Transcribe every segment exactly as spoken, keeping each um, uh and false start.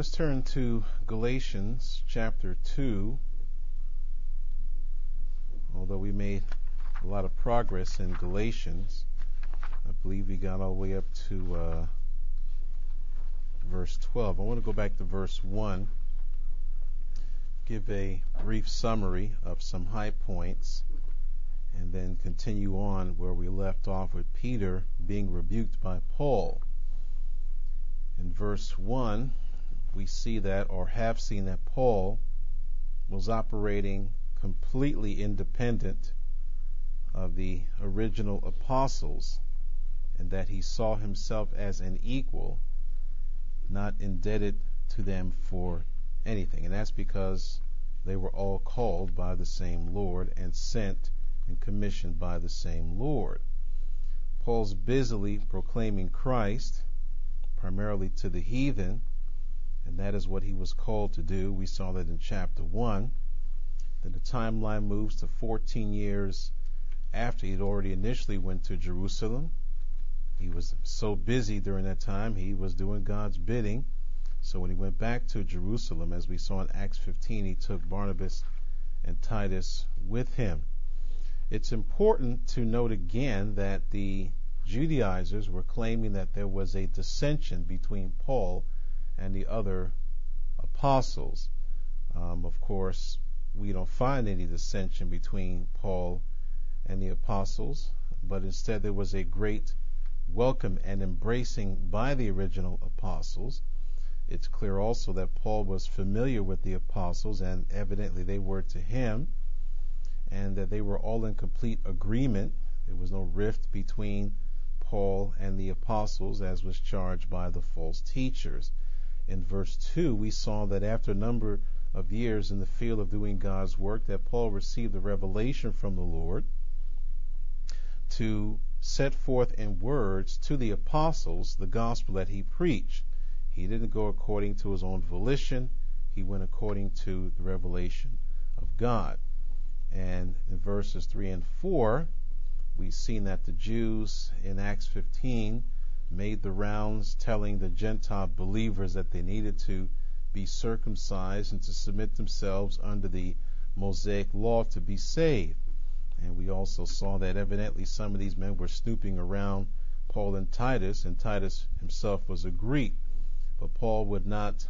Let's turn to Galatians chapter two. Although we made a lot of progress in Galatians, I believe we got all the way up to uh, verse twelve. I want to go back to verse one, give a brief summary of some high points, and then continue on where we left off with Peter being rebuked by Paul. In verse one, we see that, or have seen that, Paul was operating completely independent of the original apostles, and that he saw himself as an equal, not indebted to them for anything. And that's because they were all called by the same Lord and sent and commissioned by the same Lord. Paul's busily proclaiming Christ, primarily to the heathen, and that is what he was called to do. We saw that in chapter one. Then the timeline moves to fourteen years after he'd already initially went to Jerusalem. He was so busy during that time, he was doing God's bidding. So when he went back to Jerusalem, as we saw in Acts fifteen, he took Barnabas and Titus with him. It's important to note again that the Judaizers were claiming that there was a dissension between Paul and the other apostles. Um, of course, we don't find any dissension between Paul and the apostles, but instead there was a great welcome and embracing by the original apostles. It's clear also that Paul was familiar with the apostles, and evidently they were to him, and that they were all in complete agreement. There was no rift between Paul and the apostles, as was charged by the false teachers. In verse two, we saw that after a number of years in the field of doing God's work, that Paul received a revelation from the Lord to set forth in words to the apostles the gospel that he preached. He didn't go according to his own volition. He went according to the revelation of God. And in verses three and four, we've seen that the Jews in Acts fifteen made the rounds telling the Gentile believers that they needed to be circumcised and to submit themselves under the Mosaic law to be saved. And we also saw that evidently some of these men were snooping around Paul and Titus, and Titus himself was a Greek. But Paul would not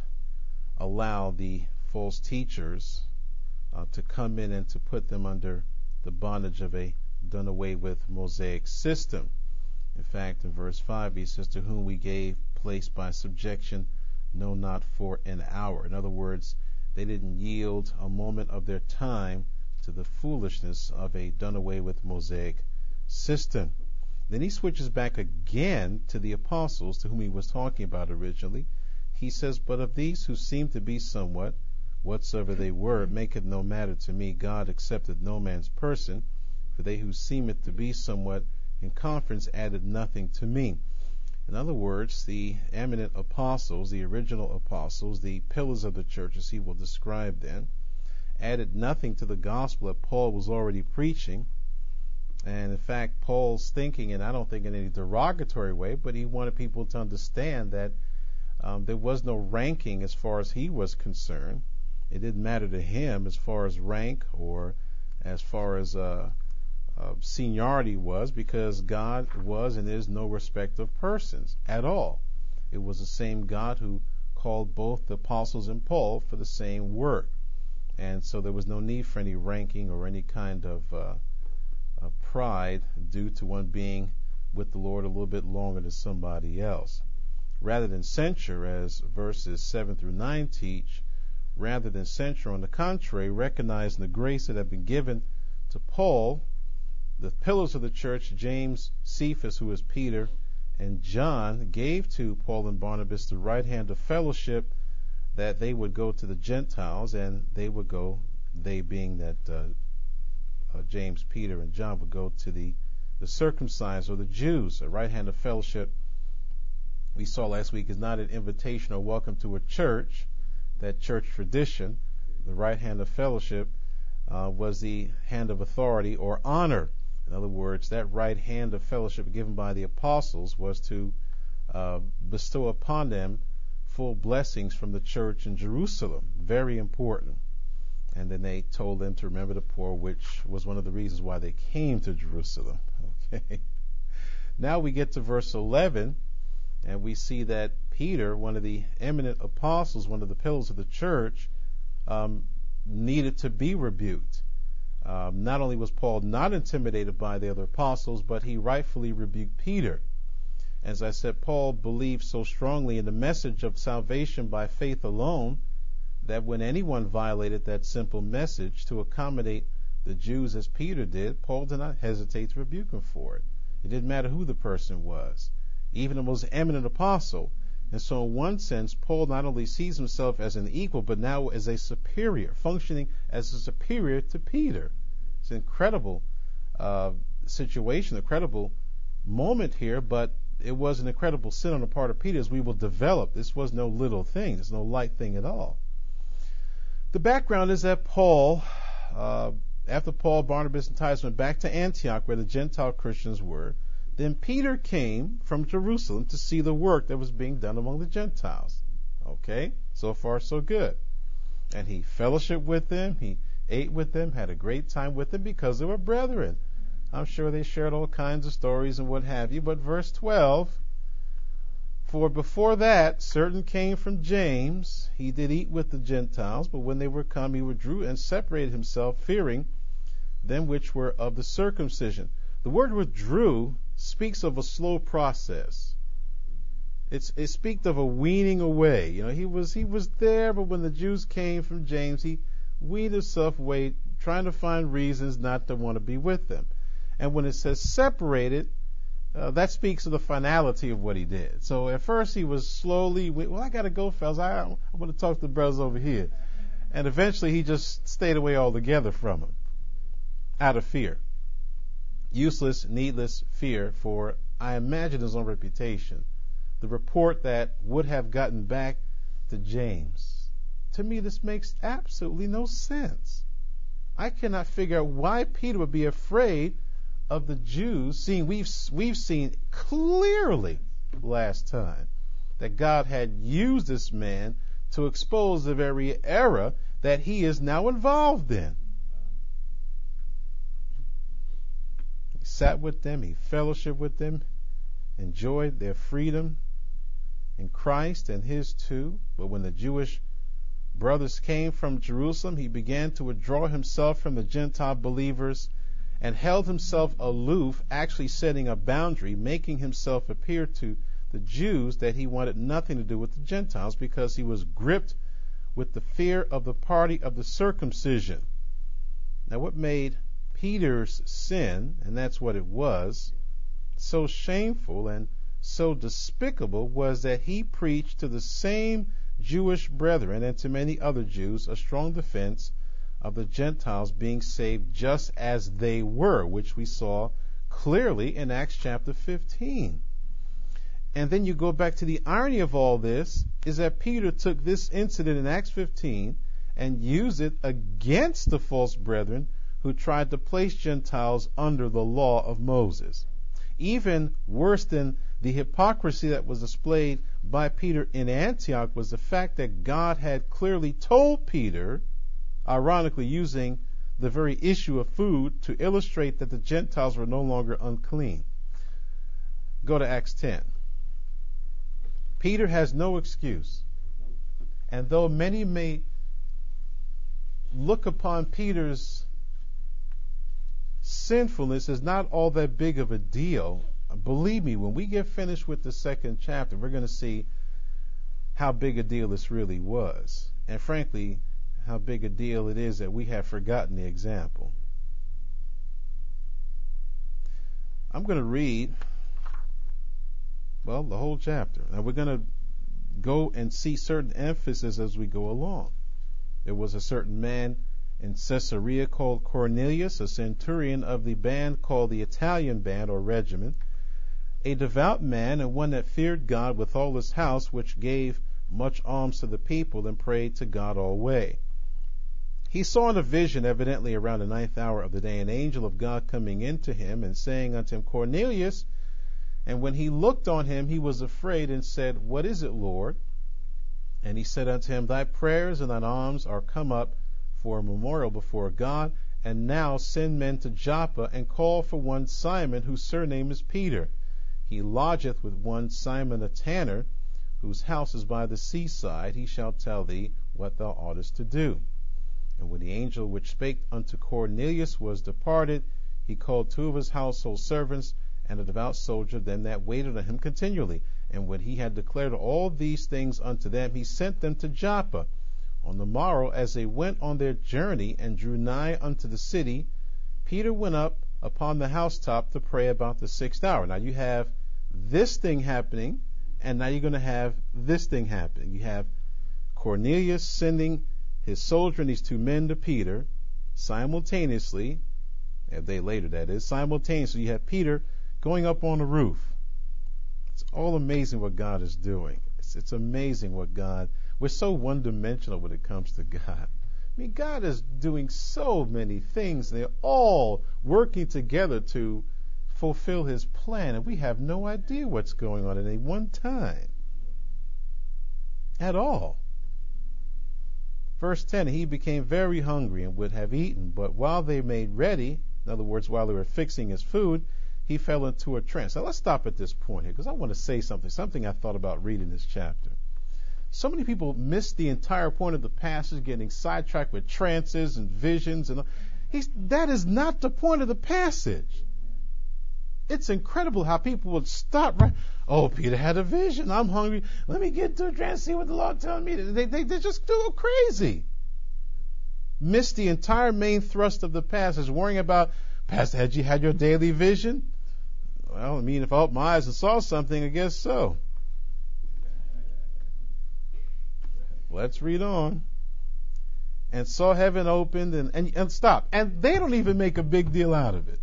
allow the false teachers uh, to come in and to put them under the bondage of a done away with Mosaic system. In fact, in verse five, he says, to whom we gave place by subjection, no, not for an hour. In other words, they didn't yield a moment of their time to the foolishness of a done away with Mosaic system. Then he switches back again to the apostles to whom he was talking about originally. He says, but of these who seem to be somewhat, whatsoever they were, it maketh no matter to me. God accepted no man's person, for they who seemeth to be somewhat in conference added nothing to me. In other words, the eminent apostles, the original apostles, the pillars of the church, as he will describe them, added nothing to the gospel that Paul was already preaching. And in fact, Paul's thinking, and I don't think in any derogatory way, but he wanted people to understand that um, there was no ranking as far as he was concerned. It didn't matter to him as far as rank or as far as uh, uh, seniority was, because God was and is no respect of persons at all. It was the same God who called both the apostles and Paul for the same work. And so there was no need for any ranking or any kind of uh, uh, pride due to one being with the Lord a little bit longer than somebody else. Rather than censure, as verses seven through nine teach, rather than censure, on the contrary, recognizing the grace that had been given to Paul, the pillars of the church, James, Cephas, who is Peter, and John, gave to Paul and Barnabas the right hand of fellowship, that they would go to the Gentiles, and they would go, they being that uh, uh, James, Peter, and John would go to the, the circumcised or the Jews. A right hand of fellowship, we saw last week, is not an invitation or welcome to a church, that church tradition. The right hand of fellowship uh, was the hand of authority or honor. In other words, that right hand of fellowship given by the apostles was to uh, bestow upon them full blessings from the church in Jerusalem. Very important. And then they told them to remember the poor, which was one of the reasons why they came to Jerusalem. Okay. Now we get to verse eleven, and we see that Peter, one of the eminent apostles, one of the pillars of the church, um, needed to be rebuked. Um, not only was Paul not intimidated by the other apostles, but he rightfully rebuked Peter. As I said, Paul believed so strongly in the message of salvation by faith alone that when anyone violated that simple message to accommodate the Jews as Peter did, Paul did not hesitate to rebuke him for it. It didn't matter who the person was, even the most eminent apostle. And so in one sense, Paul not only sees himself as an equal, but now as a superior, functioning as a superior to Peter. It's an incredible uh, situation, incredible moment here, but it was an incredible sin on the part of Peter, as we will develop. This was no little thing. It's no light thing at all. The background is that Paul, uh, after Paul, Barnabas, and Titus went back to Antioch, where the Gentile Christians were, then Peter came from Jerusalem to see the work that was being done among the Gentiles. Okay, so far so good. And he fellowshiped with them, he ate with them, had a great time with them because they were brethren. I'm sure they shared all kinds of stories and what have you. But verse twelve, for before that certain came from James, he did eat with the Gentiles, but when they were come he withdrew and separated himself, fearing them which were of the circumcision. The word withdrew speaks of a slow process. It's, it speaks of a weaning away. You know, he was he was there, but when the Jews came from James, he weaned himself away, trying to find reasons not to want to be with them. And when it says separated, uh, that speaks of the finality of what he did. So at first he was slowly, well, I got to go, fellas. I, I want to talk to the brothers over here. And eventually he just stayed away altogether from them out of fear. Useless, needless fear for, I imagine, his own reputation. The report that would have gotten back to James. To me, this makes absolutely no sense. I cannot figure out why Peter would be afraid of the Jews, seeing we've we've seen clearly last time that God had used this man to expose the very error that he is now involved in. He sat with them, he fellowshiped with them, enjoyed their freedom in Christ and his too. But when the Jewish brothers came from Jerusalem, he began to withdraw himself from the Gentile believers and held himself aloof, actually setting a boundary, making himself appear to the Jews that he wanted nothing to do with the Gentiles because he was gripped with the fear of the party of the circumcision. Now, what made Peter's sin, and that's what it was, so shameful and so despicable was that he preached to the same Jewish brethren and to many other Jews a strong defense of the Gentiles being saved just as they were, which we saw clearly in Acts chapter fifteen. And then you go back to the irony of all this is that Peter took this incident in Acts fifteen and used it against the false brethren who tried to place Gentiles under the law of Moses. Even worse than the hypocrisy that was displayed by Peter in Antioch was the fact that God had clearly told Peter, ironically using the very issue of food to illustrate that the Gentiles were no longer unclean. Go to Acts ten. Peter has no excuse. And though many may look upon Peter's sinfulness as not all that big of a deal, believe me, when we get finished with the second chapter, we're going to see how big a deal this really was. And frankly, how big a deal it is that we have forgotten the example. I'm going to read, well, the whole chapter. Now we're going to go and see certain emphasis as we go along. There was a certain man in Caesarea called Cornelius, a centurion of the band called the Italian band or regiment, a devout man and one that feared God with all his house, which gave much alms to the people and prayed to God always. He saw in a vision, evidently around the ninth hour of the day, an angel of God coming into him and saying unto him, Cornelius. And when he looked on him, he was afraid and said, What is it, Lord? And he said unto him, Thy prayers and thine alms are come up for a memorial before God. And now send men to Joppa, and call for one Simon, whose surname is Peter. He lodgeth with one Simon a tanner, whose house is by the seaside. He shall tell thee what thou oughtest to do. And when the angel which spake unto Cornelius was departed, he called two of his household servants, and a devout soldier, them that waited on him continually. And when he had declared all these things unto them, he sent them to Joppa. On the morrow, as they went on their journey and drew nigh unto the city, Peter went up upon the housetop to pray about the sixth hour. Now you have this thing happening, and now you're going to have this thing happening. You have Cornelius sending his soldier and these two men to Peter simultaneously, a day later that is, simultaneously you have Peter going up on the roof. It's all amazing what God is doing. It's, it's amazing what God, we're so one-dimensional when it comes to God. I mean, God is doing so many things. They're all working together to fulfill his plan, and we have no idea what's going on at any one time at all. Verse ten, he became very hungry and would have eaten, but while they made ready, in other words, while they were fixing his food, he fell into a trance. Now let's stop at this point here, because I want to say something, something I thought about reading this chapter. So many people miss the entire point of the passage, getting sidetracked with trances and visions, and he's, that is not the point of the passage. It's incredible how people would stop right. Oh, Peter had a vision. I'm hungry. Let me get to a trance, see what the Lord telling me. They, they, they just go crazy. Miss the entire main thrust of the passage, worrying about, Pastor, had you had your daily vision? Well, I mean, if I opened my eyes and saw something, I guess so. Let's read on. And saw heaven opened, and, and, and stop. And they don't even make a big deal out of it.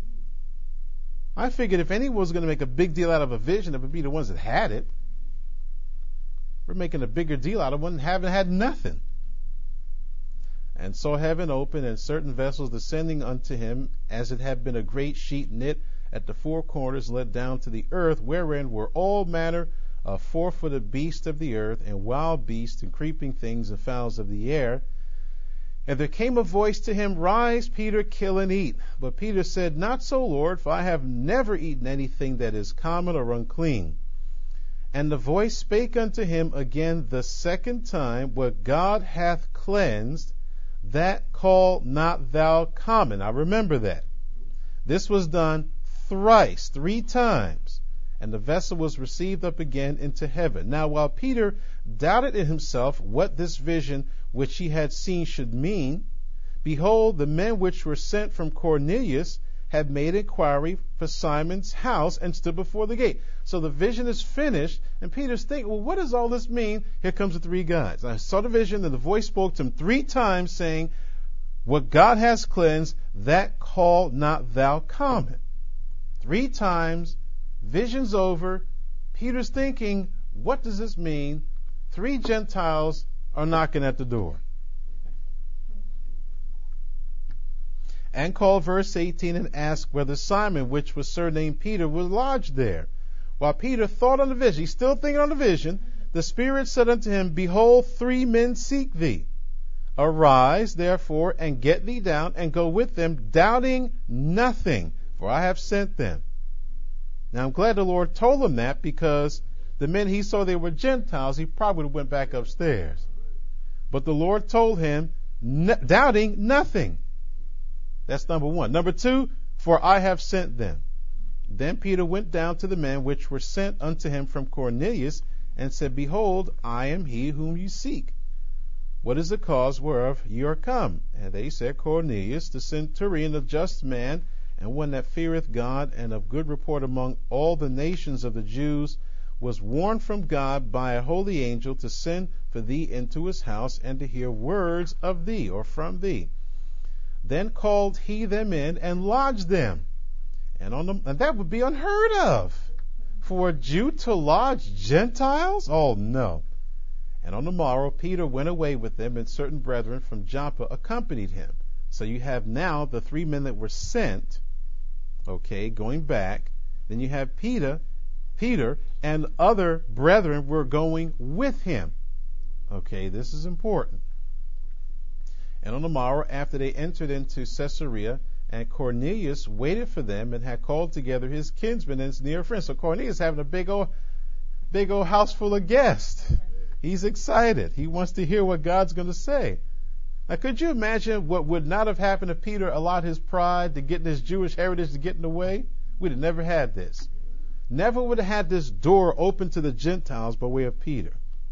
I figured if anyone was going to make a big deal out of a vision, it would be the ones that had it. We're making a bigger deal out of one that haven't had nothing. And saw heaven open, and certain vessels descending unto him, as it had been a great sheet knit at the four corners, let down to the earth, wherein were all manner of four-footed beasts of the earth, and wild beasts, and creeping things, and fowls of the air. And there came a voice to him, Rise, Peter, kill and eat. But Peter said, Not so, Lord, for I have never eaten anything that is common or unclean. And the voice spake unto him again the second time, What God hath cleansed, that call not thou common. I remember that. This was done thrice, three times. And the vessel was received up again into heaven. Now while Peter doubted in himself what this vision which he had seen should mean, behold, the men which were sent from Cornelius had made inquiry for Simon's house and stood before the gate. So the vision is finished, and Peter's thinking, well, what does all this mean? Here comes the three guys. I saw the vision, and the voice spoke to him three times, saying, What God has cleansed, that call not thou common. Three times, vision's over. Peter's thinking, what does this mean? Three Gentiles are knocking at the door. And called, verse eighteen, and asked whether Simon, which was surnamed Peter, was lodged there. While Peter thought on the vision, he's still thinking on the vision, the Spirit said unto him, Behold, three men seek thee. Arise, therefore, and get thee down, and go with them, doubting nothing, for I have sent them. Now I'm glad the Lord told him that, because the men he saw they were Gentiles, he probably would have went back upstairs. But the Lord told him, doubting nothing. That's number one. Number two, for I have sent them. Then Peter went down to the men which were sent unto him from Cornelius, and said, Behold, I am he whom you seek. What is the cause whereof ye are come? And they said, Cornelius, the centurion, a just man, and one that feareth God, and of good report among all the nations of the Jews, was warned from God by a holy angel to send for thee into his house, and to hear words of thee, or from thee. Then called he them in, and lodged them. And, on the, and that would be unheard of. For a Jew to lodge Gentiles? Oh, no. And on the morrow, Peter went away with them, and certain brethren from Joppa accompanied him. So you have now the three men that were sent, okay, going back. Then you have Peter, Peter, and other brethren were going with him. Okay, this is important. And on the morrow, after they entered into Caesarea, and Cornelius waited for them and had called together his kinsmen and his near friends. So Cornelius having a big old, big old house full of guests. He's excited. He wants to hear what God's going to say. Now, could you imagine what would not have happened if Peter allowed his pride to get his Jewish heritage to get in the way? We'd have never had this. Never would have had this door open to the Gentiles by way of Peter.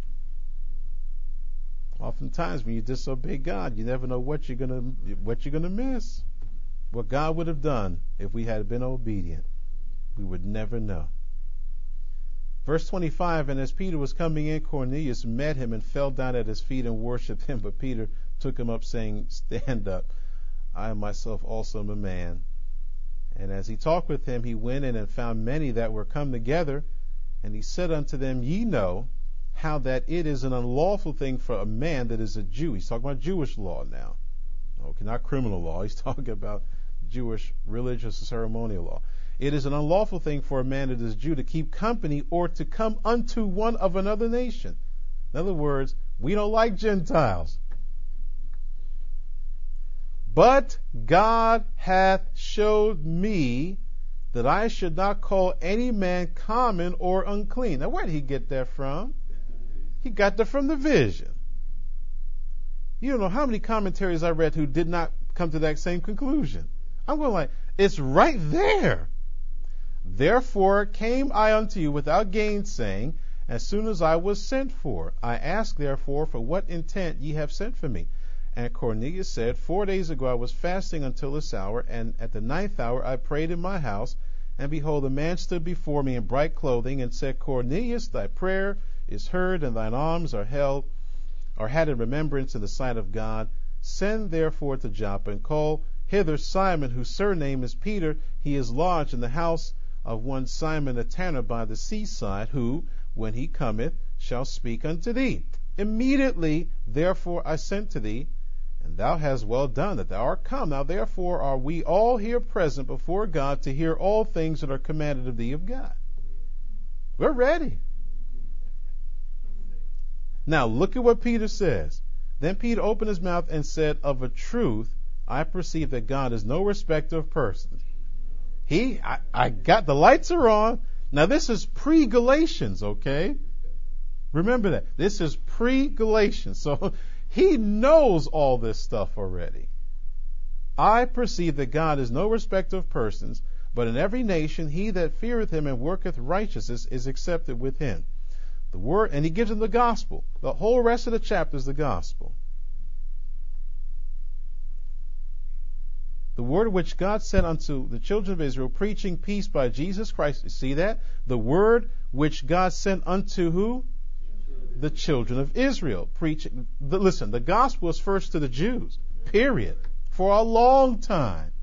Oftentimes, when you disobey God, you never know what you're gonna what you're gonna miss. What God would have done if we had been obedient, we would never know. Verse twenty-five, and as Peter was coming in, Cornelius met him and fell down at his feet and worshipped him. But Peter took him up, saying, "Stand up. I myself also am a man." And as he talked with him, he went in and found many that were come together. And he said unto them, Ye know how that it is an unlawful thing for a man that is a Jew. He's talking about Jewish law now. Okay, not criminal law. He's talking about Jewish religious and ceremonial law. It is an unlawful thing for a man that is a Jew to keep company or to come unto one of another nation. In other words, we don't like Gentiles. But God hath showed me that I should not call any man common or unclean. Now, where did he get that from? He got that from the vision. You don't know how many commentaries I read who did not come to that same conclusion. I'm going like, it's right there. Therefore came I unto you without gainsaying, as soon as I was sent for. I ask therefore for what intent ye have sent for me. And Cornelius said, Four days ago I was fasting until this hour, and at the ninth hour I prayed in my house, and behold, a man stood before me in bright clothing, and said, Cornelius, thy prayer is heard, and thine alms are held, are had in remembrance in the sight of God. Send therefore to Joppa, and call hither Simon, whose surname is Peter. He is lodged in the house of one Simon a tanner by the seaside, who, when he cometh, shall speak unto thee. Immediately, therefore, I sent to thee, and thou hast well done that thou art come. Now, therefore, are we all here present before God to hear all things that are commanded of thee of God. We're ready. Now, look at what Peter says. Then Peter opened his mouth and said, Of a truth, I perceive that God is no respecter of persons. He, I, I got, the lights are on. Now, this is pre-Galatians, okay? Remember that. This is pre-Galatians. So, he knows all this stuff already. I perceive that God is no respecter of persons, but in every nation he that feareth him and worketh righteousness is accepted with him. The word, and he gives him the gospel. The whole rest of the chapter is the gospel. The word which God sent unto the children of Israel, preaching peace by Jesus Christ. You see that? The word which God sent unto who? The children of Israel. Preaching. The, listen, the gospel is first to the Jews. Period. For a long time.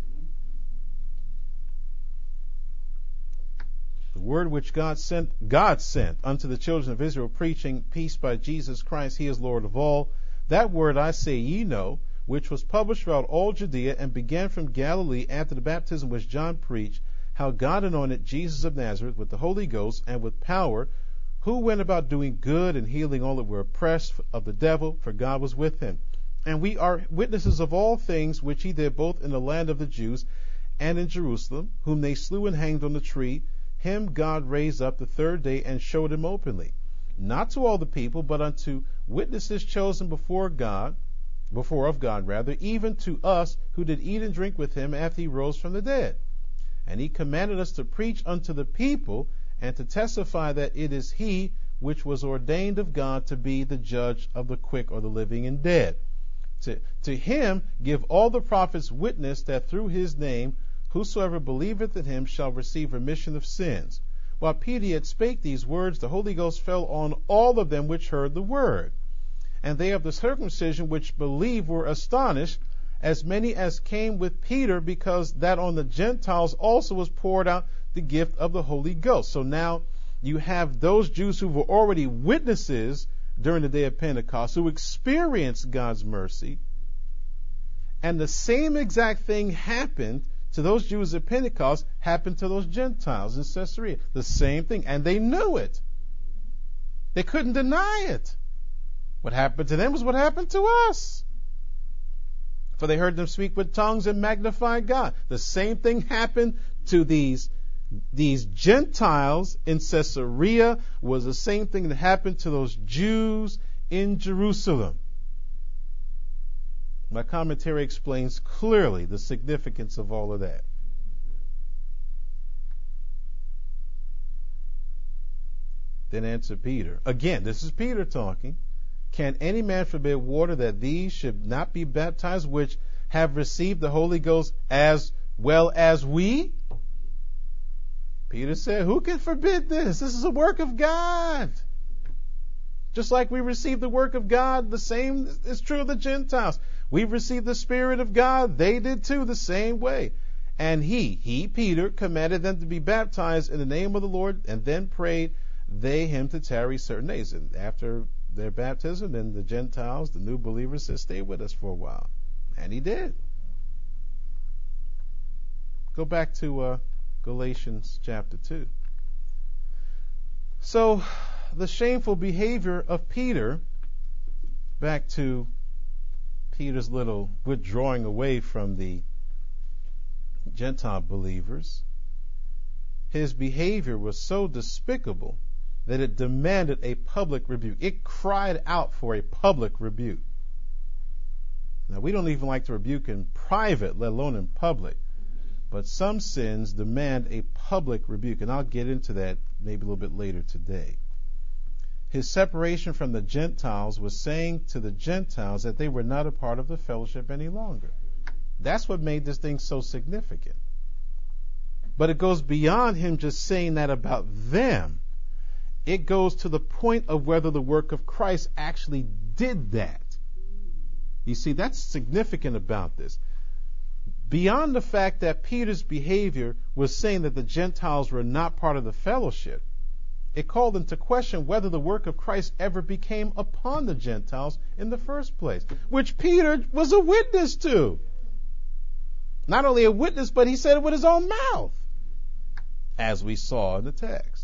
The word which God sent, God sent unto the children of Israel, preaching peace by Jesus Christ. He is Lord of all. That word I say ye know, which was published throughout all Judea, and began from Galilee after the baptism which John preached, how God anointed Jesus of Nazareth with the Holy Ghost and with power, who went about doing good and healing all that were oppressed of the devil, for God was with him. And we are witnesses of all things which he did both in the land of the Jews and in Jerusalem, whom they slew and hanged on the tree. Him God raised up the third day and showed him openly, not to all the people, but unto witnesses chosen before God, before of God rather, even to us who did eat and drink with him after he rose from the dead. And he commanded us to preach unto the people, and to testify that it is he which was ordained of God to be the judge of the quick or the living and dead. To, to him give all the prophets witness that through his name whosoever believeth in him shall receive remission of sins. While Peter yet spake these words, the Holy Ghost fell on all of them which heard the word. And they of the circumcision which believed were astonished, as many as came with Peter, because that on the Gentiles also was poured out the gift of the Holy Ghost. So now you have those Jews who were already witnesses during the day of Pentecost, who experienced God's mercy. And the same exact thing happened to those Jews at Pentecost, happened to those Gentiles in Caesarea. The same thing. And they knew it. They couldn't deny it. What happened to them was what happened to us. For they heard them speak with tongues and magnify God. The same thing happened to these, these Gentiles in Caesarea, was the same thing that happened to those Jews in Jerusalem. My commentary explains clearly the significance of all of that. Then answered Peter. Again, this is Peter talking. Can any man forbid water that these should not be baptized, which have received the Holy Ghost as well as we? Peter said, who can forbid this? This is a work of God. Just like we received the work of God, the same is true of the Gentiles. We've received the Spirit of God. They did too, the same way. And he, he, Peter, commanded them to be baptized in the name of the Lord, and then prayed they him to tarry certain days. And after their baptism, then the Gentiles, the new believers, said, stay with us for a while. And he did. Go back to uh, Galatians chapter two. So, the shameful behavior of Peter, back to Peter's little withdrawing away from the Gentile believers, his behavior was so despicable that it demanded a public rebuke. It cried out for a public rebuke. Now, we don't even like to rebuke in private, let alone in public. But some sins demand a public rebuke, and I'll get into that maybe a little bit later today. His separation from the Gentiles was saying to the Gentiles that they were not a part of the fellowship any longer. That's what made this thing so significant. But it goes beyond him just saying that about them. It goes to the point of whether the work of Christ actually did that. You see, that's significant about this. Beyond the fact that Peter's behavior was saying that the Gentiles were not part of the fellowship, it called into question whether the work of Christ ever became upon the Gentiles in the first place, which Peter was a witness to. Not only a witness, but he said it with his own mouth, as we saw in the text.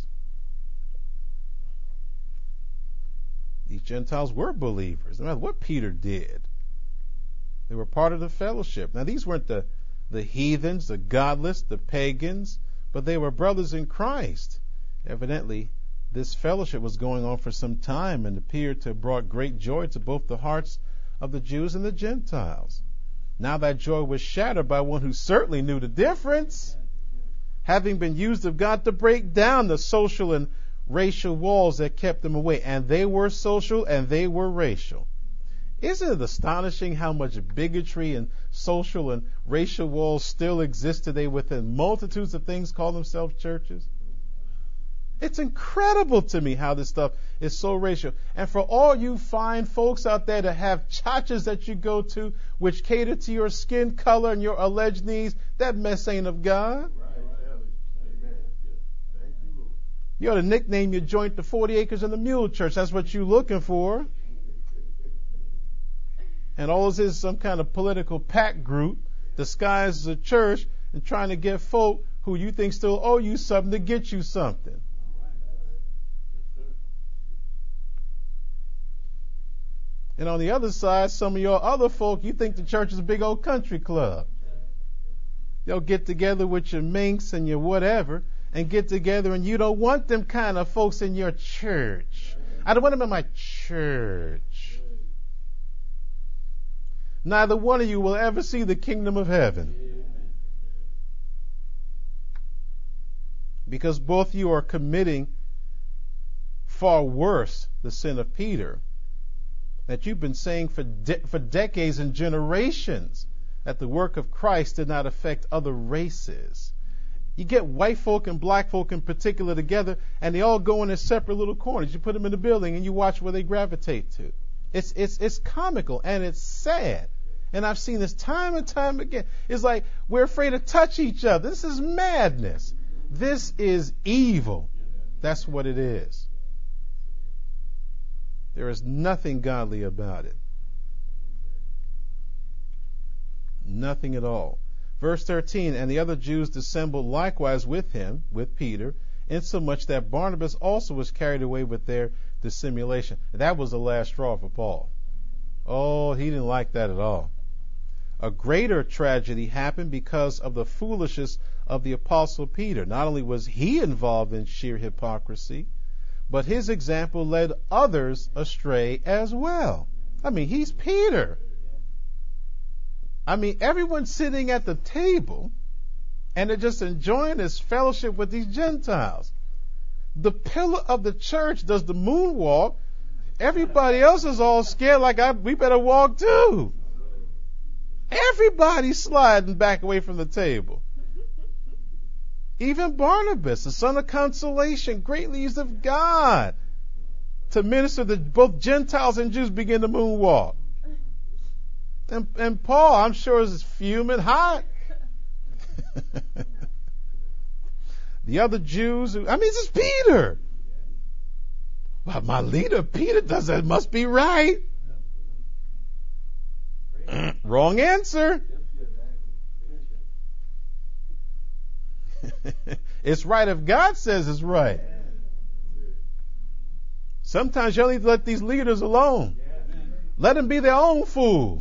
These Gentiles were believers, no matter what Peter did. They were part of the fellowship. Now, these weren't the, the heathens, the godless, the pagans, but they were brothers in Christ. Evidently, this fellowship was going on for some time and appeared to have brought great joy to both the hearts of the Jews and the Gentiles. Now that joy was shattered by one who certainly knew the difference, having been used of God to break down the social and racial walls that kept them away. And they were social and they were racial. Isn't it astonishing how much bigotry and social and racial walls still exist today within multitudes of things call themselves churches? It's incredible to me how this stuff is so racial. And for all you fine folks out there that have churches that you go to which cater to your skin color and your alleged needs, that mess ain't of God. You ought to nickname your joint the forty acres and the mule church. That's what you're looking for. And all this is some kind of political pack group disguised as a church and trying to get folk who you think still owe you something to get you something. And on the other side, some of your other folk, you think the church is a big old country club. They'll get together with your minks and your whatever and get together, and you don't want them kind of folks in your church. I don't want them in my church. Neither one of you will ever see the kingdom of heaven. Because both of you are committing far worse the sin of Peter that you've been saying for de- for decades and generations, that the work of Christ did not affect other races. You get white folk and black folk in particular together, and they all go in their separate little corners. You put them in the building, and you watch where they gravitate to. It's it's it's comical, and it's sad. And I've seen this time and time again. It's like we're afraid to touch each other. This is madness. This is evil. That's what it is. There is nothing godly about it. Nothing at all. Verse thirteen, and the other Jews dissembled likewise with him, with Peter, insomuch that Barnabas also was carried away with their dissimulation. That was the last straw for Paul. Oh, he didn't like that at all. A greater tragedy happened because of the foolishness of the Apostle Peter. Not only was he involved in sheer hypocrisy, but his example led others astray as well. I mean, he's Peter. I mean, everyone's sitting at the table and they're just enjoying this fellowship with these Gentiles. The pillar of the church does the moonwalk. Everybody else is all scared like I, we better walk too. Everybody's sliding back away from the table. Even Barnabas, the son of consolation, greatly used of God to minister to both Gentiles and Jews, begin to moonwalk. And, and Paul, I'm sure, is fuming hot. The other Jews, who, I mean, this is Peter. Well, my leader, Peter, does that. Must be right. Wrong answer. It's right if God says it's right. Sometimes you need to let these leaders alone. Let them be their own fool.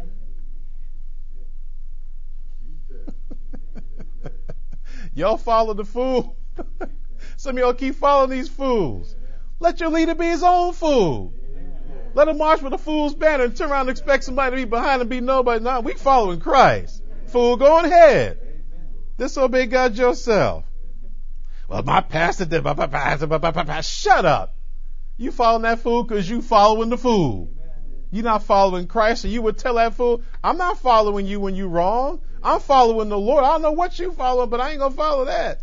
Y'all follow the fool. Some of y'all keep following these fools. Let your leader be his own fool. Let him march with a fool's banner and turn around and expect somebody to be behind and be nobody. No, we following Christ. Fool, go ahead. Disobey God yourself. Well, my pastor did. Shut up. You following that fool because you following the fool. You're not following Christ, and you would tell that fool, I'm not following you when you're wrong. I'm following the Lord. I don't know what you follow, but I ain't going to follow that.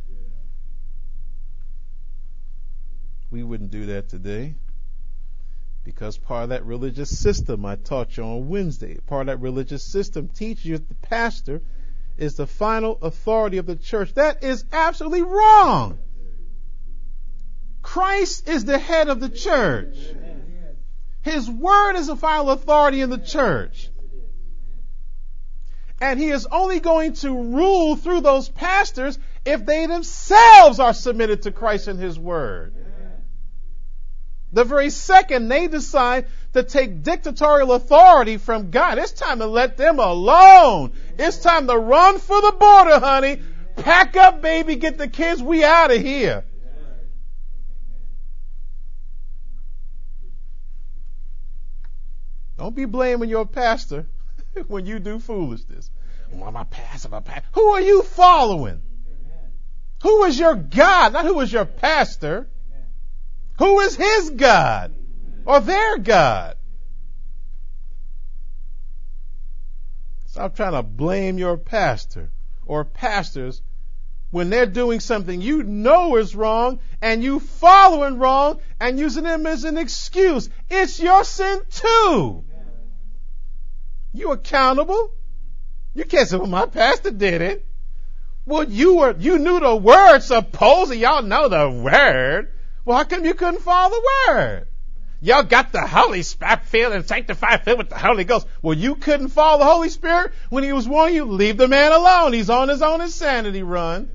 We wouldn't do that today because part of that religious system I taught you on Wednesday, part of that religious system teaches you that the pastor is the final authority of the church. That is absolutely wrong. Christ is the head of the church. His word is the final authority in the church. And he is only going to rule through those pastors if they themselves are submitted to Christ and his word. The very second they decide to take dictatorial authority from God, it's time to let them alone. It's time to run for the border, honey. Pack up, baby. Get the kids. We out of here. Don't be blaming your pastor when you do foolishness. Well, my pastor, my pastor. Who are you following? Who is your God? Not who is your pastor. Who is his God or their God? Stop trying to blame your pastor or pastors when they're doing something you know is wrong and you following wrong and using them as an excuse. It's your sin too. You accountable. You can't say, well, my pastor did it. Well, you were, you knew the word. Supposing y'all know the word. Well, how come you couldn't follow the word? Y'all got the Holy Spirit filled and sanctified filled with the Holy Ghost. Well, you couldn't follow the Holy Spirit when he was warning you, leave the man alone. He's on his own insanity run.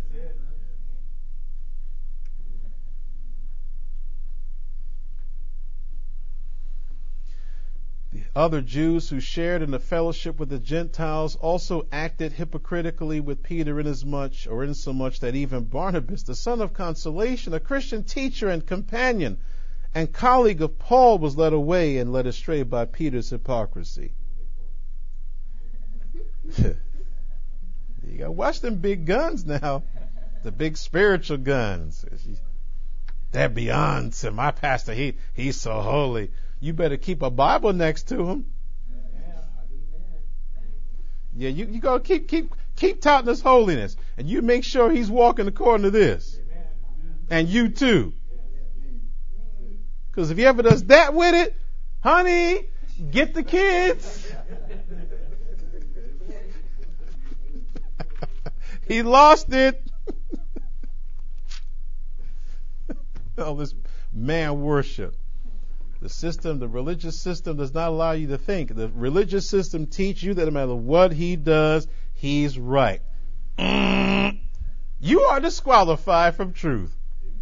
The other Jews who shared in the fellowship with the Gentiles also acted hypocritically with Peter inasmuch, or insomuch that even Barnabas, the son of consolation, a Christian teacher and companion and colleague of Paul, was led away and led astray by Peter's hypocrisy. You got to watch them big guns now, the big spiritual guns. They're beyond sin. My pastor, he he's so holy. You better keep a Bible next to him. Yeah, you, you gotta keep keep keep touting his holiness. And you make sure he's walking according to this. And you too. Because if he ever does that with it, honey, get the kids. He lost it. All this man worship. The system, the religious system does not allow you to think. The religious system teaches you that no matter what he does, he's right. Mm. You are disqualified from truth.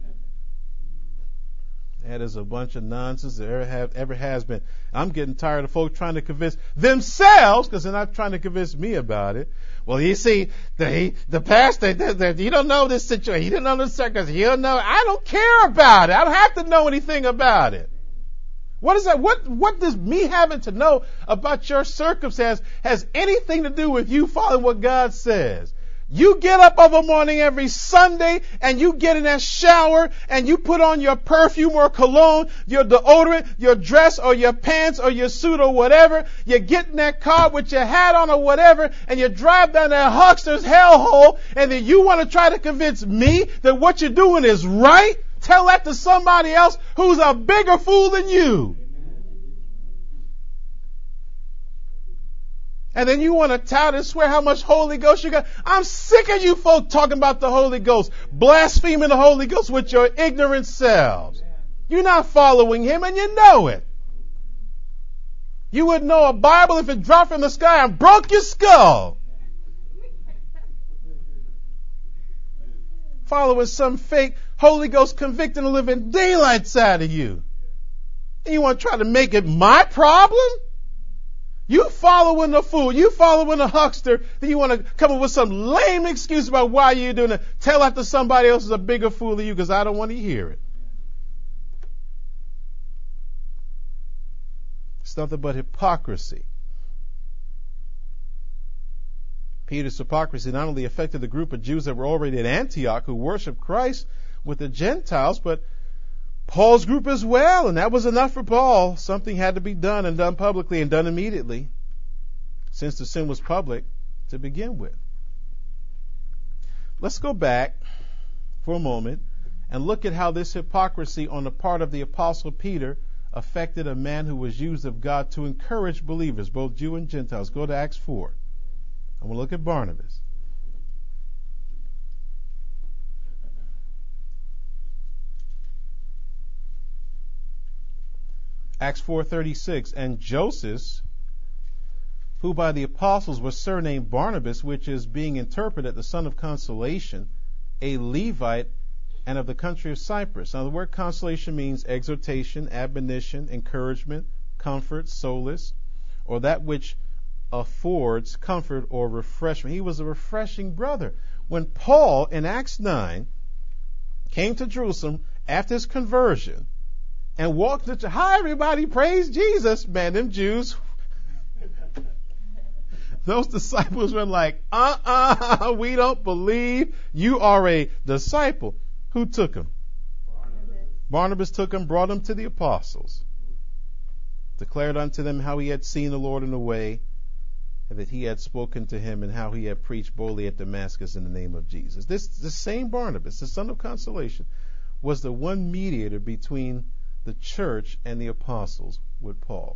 That is a bunch of nonsense that ever have ever has been. I'm getting tired of folks trying to convince themselves, because they're not trying to convince me about it. Well, you see, the the pastor, the, the, you don't know this situation. You don't know this circumstance. You don't know. I don't care about it. I don't have to know anything about it. What is that? What what does me having to know about your circumstance has anything to do with you following what God says? You get up of a morning every Sunday and you get in that shower and you put on your perfume or cologne, your deodorant, your dress or your pants or your suit or whatever. You get in that car with your hat on or whatever and you drive down that huckster's hellhole, and then you want to try to convince me that what you're doing is right? Tell that to somebody else who's a bigger fool than you. And then you want to tout and swear how much Holy Ghost you got. I'm sick of you folk talking about the Holy Ghost, blaspheming the Holy Ghost with your ignorant selves. You're not following Him and you know it. You would know a Bible if it dropped from the sky and broke your skull. Following some fake Holy Ghost convicting the living daylights out of you. And you want to try to make it my problem? You following the fool, you following the huckster, then you want to come up with some lame excuse about why you're doing it. Tell that to somebody else is a bigger fool than you, because I don't want to hear it. It's nothing but hypocrisy. Peter's hypocrisy not only affected the group of Jews that were already at Antioch who worshiped Christ with the Gentiles, but Paul's group as well, and that was enough for Paul. Something had to be done, and done publicly, and done immediately, since the sin was public to begin with. Let's go back for a moment and look at how this hypocrisy on the part of the Apostle Peter affected a man who was used of God to encourage believers, both Jew and Gentiles. Go to Acts four. I want to look at Barnabas. Acts four thirty-six, and Joseph, who by the apostles was surnamed Barnabas, which is being interpreted the son of consolation, a Levite, and of the country of Cyprus. Now the word consolation means exhortation, admonition, encouragement, comfort, solace, or that which affords comfort or refreshment. He was a refreshing brother. When Paul in Acts nine came to Jerusalem after his conversion, and walked into, hi everybody, praise Jesus. Man, them Jews, those disciples were like, uh-uh, we don't believe you are a disciple. Who took him? Barnabas. Barnabas took him, brought him to the apostles, declared unto them how he had seen the Lord in the way, and that he had spoken to him, and how he had preached boldly at Damascus in the name of Jesus. This, the same Barnabas, the son of consolation, was the one mediator between the church and the apostles with Paul.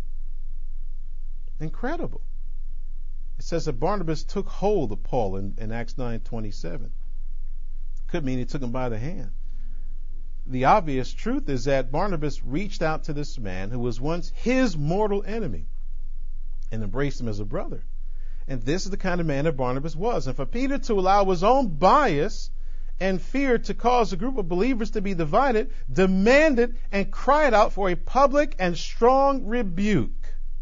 Incredible. It says that Barnabas took hold of Paul in, in Acts nine twenty-seven. Could mean he took him by the hand. The obvious truth is that Barnabas reached out to this man who was once his mortal enemy and embraced him as a brother. And this is the kind of man that Barnabas was. And for Peter to allow his own bias and fear to cause a group of believers to be divided, demanded and cried out for a public and strong rebuke.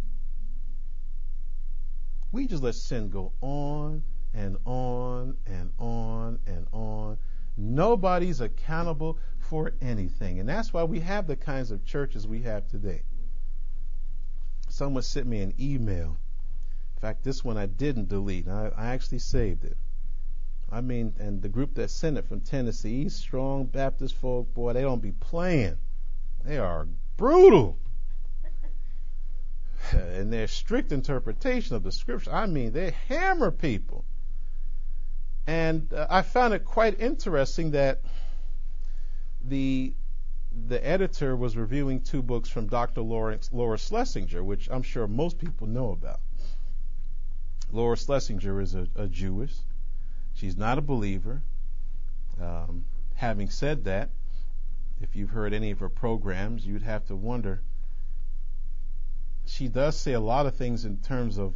We just let sin go on and on and on and on. Nobody's accountable for anything. And that's why we have the kinds of churches we have today. Someone sent me an email. In fact, this one I didn't delete. I, I actually saved it. I mean, and the group that sent it from Tennessee, strong Baptist folk, boy, they don't be playing. They are brutal. And their strict interpretation of the scripture, I mean, they hammer people. And uh, I found it quite interesting that the the editor was reviewing two books from Doctor Laura, Laura Schlesinger, which I'm sure most people know about. Laura Schlesinger is a, a Jewess. She's not a believer. Um, having said that, if you've heard any of her programs, you'd have to wonder. She does say a lot of things in terms of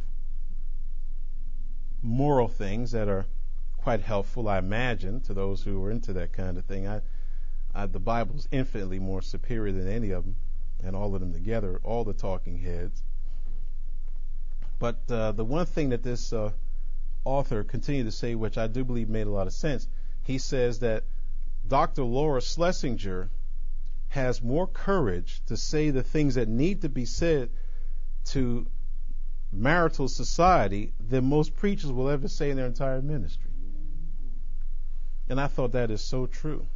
moral things that are quite helpful, I imagine, to those who are into that kind of thing. I, Uh, the Bible is infinitely more superior than any of them, and all of them together, all the talking heads. But uh, the one thing that this uh, author continued to say, which I do believe made a lot of sense, he says that Doctor Laura Schlesinger has more courage to say the things that need to be said to marital society than most preachers will ever say in their entire ministry. And I thought that is so true.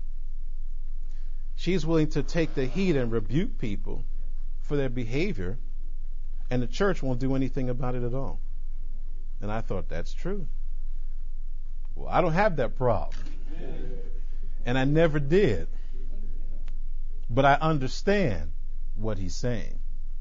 She's willing to take the heat and rebuke people for their behavior, and the church won't do anything about it at all. And I thought, that's true. Well, I don't have that problem. And I never did. But I understand what he's saying.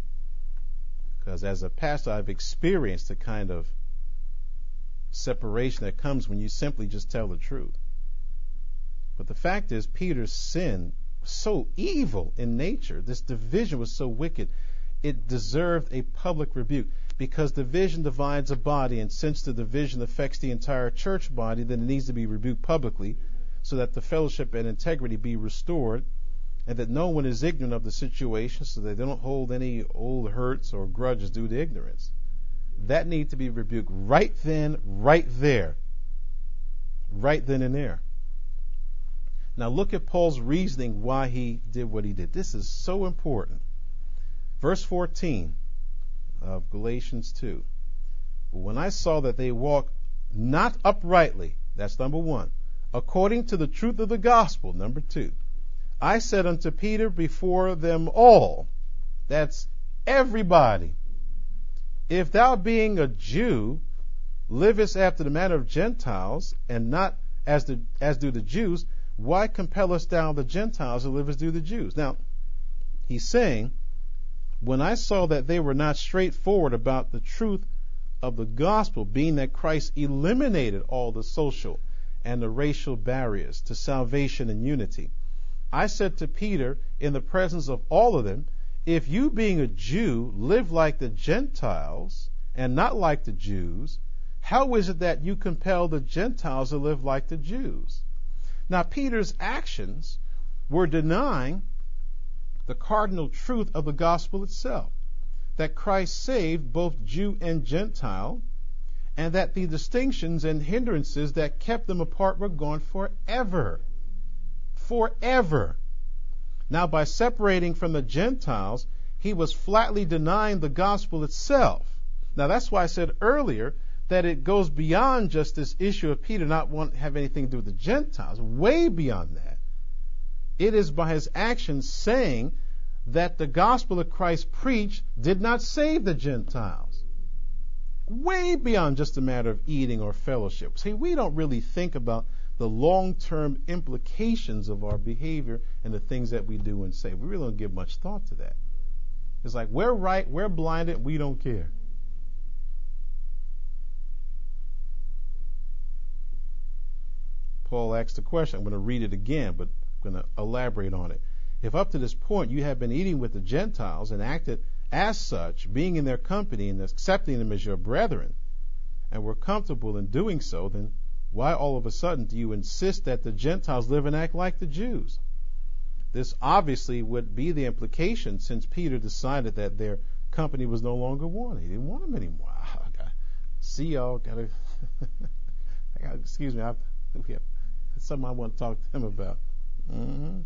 Because as a pastor, I've experienced the kind of separation that comes when you simply just tell the truth. But the fact is, Peter's sin was so evil in nature. This division was so wicked. It deserved a public rebuke. Because division divides a body, and since the division affects the entire church body, then it needs to be rebuked publicly so that the fellowship and integrity be restored, and that no one is ignorant of the situation so that they don't hold any old hurts or grudges due to ignorance. That needs to be rebuked right then, right there. Right then and there. Now look at Paul's reasoning why he did what he did. This is so important. Verse fourteen of Galatians two. When I saw that they walk not uprightly, that's number one, according to the truth of the gospel, number two, I said unto Peter before them all, that's everybody, if thou being a Jew livest after the manner of Gentiles, and not as the, as do the Jews, why compellest thou the Gentiles to live as do the Jews? Now, he's saying, when I saw that they were not straightforward about the truth of the gospel, being that Christ eliminated all the social and the racial barriers to salvation and unity, I said to Peter in the presence of all of them, if you being a Jew live like the Gentiles and not like the Jews, how is it that you compel the Gentiles to live like the Jews? Now, Peter's actions were denying the cardinal truth of the gospel itself, that Christ saved both Jew and Gentile, and that the distinctions and hindrances that kept them apart were gone forever. Forever. Now, by separating from the Gentiles, he was flatly denying the gospel itself. Now, that's why I said earlier that it goes beyond just this issue of Peter not want to have anything to do with the Gentiles, way beyond that. It is by his actions saying that the gospel of Christ preached did not save the Gentiles. Way beyond just a matter of eating or fellowship. See, we don't really think about the long-term implications of our behavior and the things that we do and say. We really don't give much thought to that. It's like, we're right, we're blinded, we don't care. Paul asked the question. I'm going to read it again, but I'm going to elaborate on it. If up to this point you have been eating with the Gentiles and acted as such, being in their company and accepting them as your brethren, and were comfortable in doing so, then why all of a sudden do you insist that the Gentiles live and act like the Jews? This obviously would be the implication, since Peter decided that their company was no longer wanted. He didn't want them anymore. I gotta see y'all. Gotta, I gotta excuse me. I, we have something I want to talk to him about. Mm-hmm.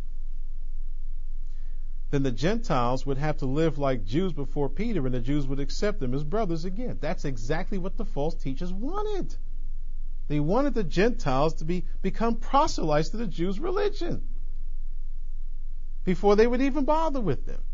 Then the Gentiles would have to live like Jews before Peter, and the Jews would accept them as brothers again. That's exactly what the false teachers wanted. They wanted the Gentiles to be become proselytes to the Jews' religion before they would even bother with them.